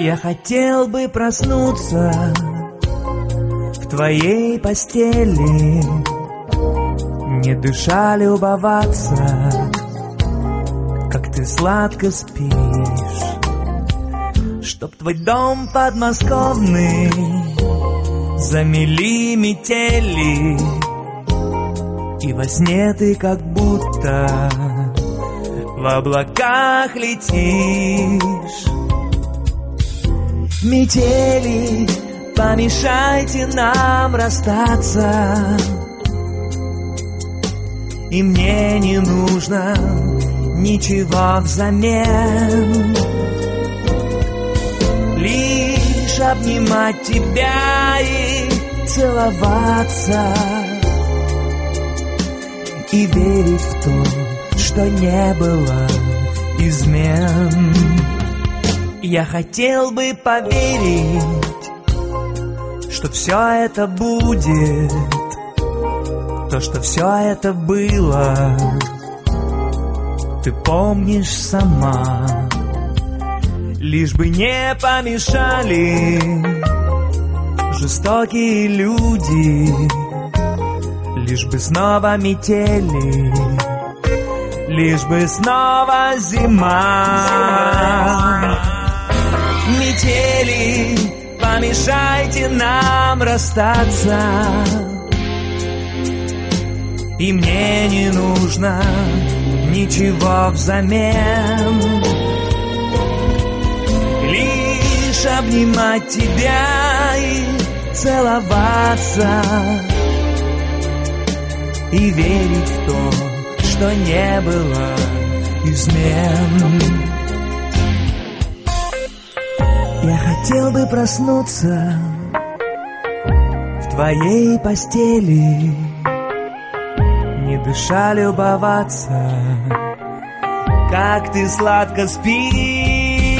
Я хотел бы проснуться в твоей постели, не дыша любоваться, как ты сладко спишь. Чтоб твой дом подмосковный замели метели, и во сне ты как будто в облаках летишь. Метели, помешайте нам расстаться, и мне не нужно ничего взамен, лишь обнимать тебя и целоваться, и верить в то, что не было измен. Я хотел бы поверить, что все это будет, то, что все это было, ты помнишь сама. Лишь бы не помешали жестокие люди, лишь бы снова метели, лишь бы снова зима. Метели, помешайте нам расстаться, и мне не нужно ничего взамен, лишь обнимать тебя и целоваться, и верить в то, что не было измен. Я хотел бы проснуться в твоей постели, не дыша любоваться, как ты сладко спишь.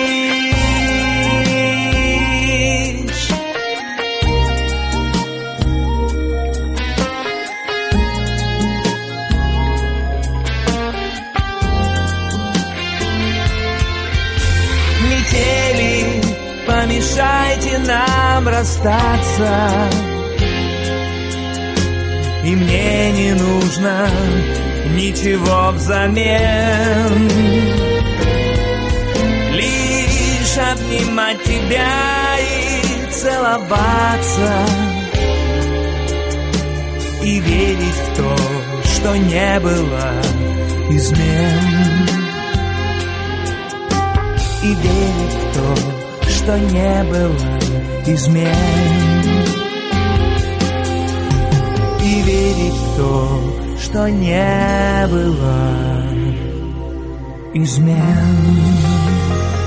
Метели, помешайте нам расстаться, и мне не нужно ничего взамен, лишь обнимать тебя и целоваться, и верить в то, что не было измен, и верить в то, что не было измен, и верить в то, что не было измен.